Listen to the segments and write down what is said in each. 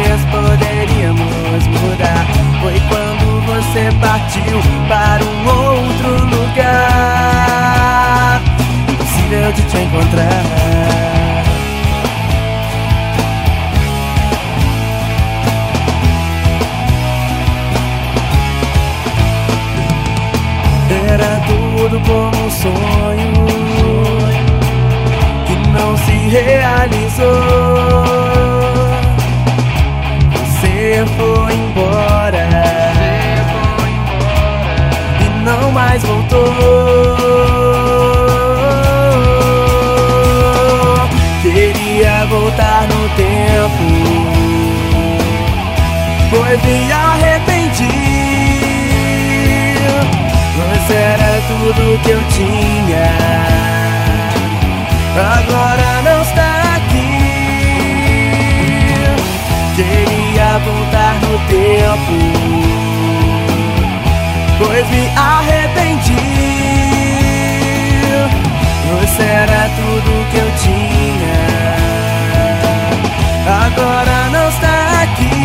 talvez poderíamos mudar. Foi quando você partiu para um outro lugar. Impossível de te encontrar. Era tudo como um sonho que não se realizou. Você foi embora e não mais voltou. Queria voltar no tempo, pois me arrependi. Mas era tudo que eu tinha, agora não está aqui. Queria voltar no tempo, pois me arrependi. Mas era tudo que eu tinha, agora não está aqui.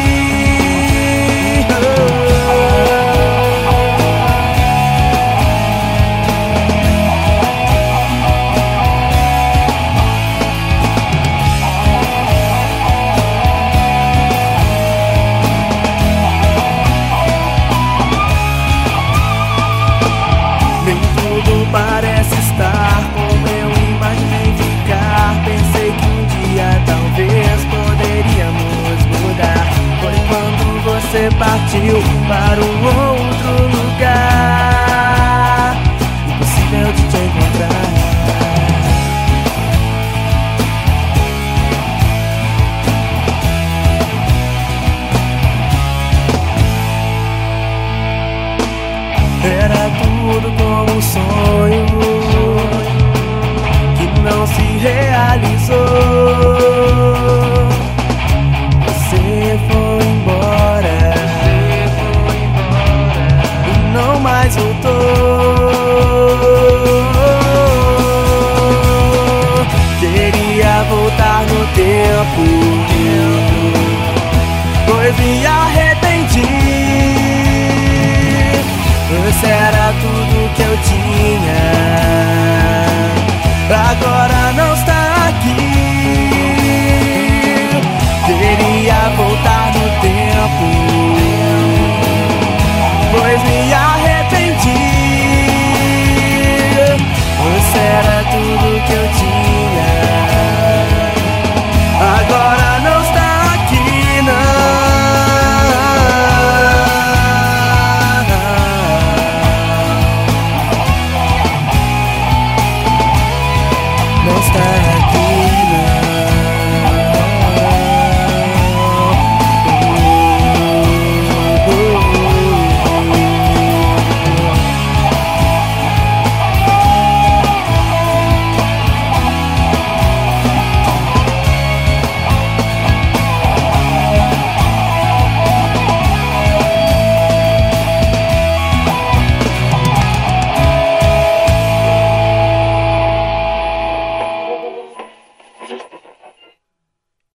Parece estar como eu imaginei ficar. Pensei que um dia talvez poderíamos mudar. Foi quando você partiu para um outro lugar. Impossível de te encontrar. Era tudo como um sonho que não se realizou. Você foi embora e não mais voltou. Queria voltar no tempo, pois me arrependi. Mas era tudo que eu tinha, agora